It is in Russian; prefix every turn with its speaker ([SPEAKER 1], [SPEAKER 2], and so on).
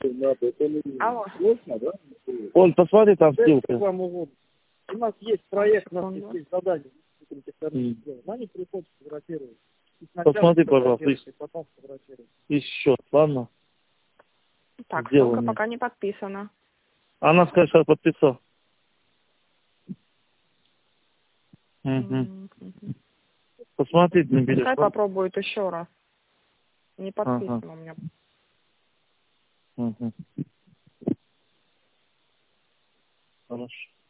[SPEAKER 1] Алло.
[SPEAKER 2] Оль, посмотри там ссылку.
[SPEAKER 3] У нас есть проект, у нас есть задание. Они приходят, фотографируют.
[SPEAKER 2] Посмотри, пожалуйста,
[SPEAKER 3] Потом фотографируют.
[SPEAKER 2] еще, ладно?
[SPEAKER 1] Так,
[SPEAKER 2] Сделано.
[SPEAKER 1] ссылка пока не подписана.
[SPEAKER 2] Она, конечно, подписала. Угу.
[SPEAKER 1] Мгм.
[SPEAKER 2] Посмотри, не берешь.
[SPEAKER 1] Пускай попробует еще раз. Не подписано
[SPEAKER 2] Ага.
[SPEAKER 1] у меня.
[SPEAKER 2] Угу. Хорошо.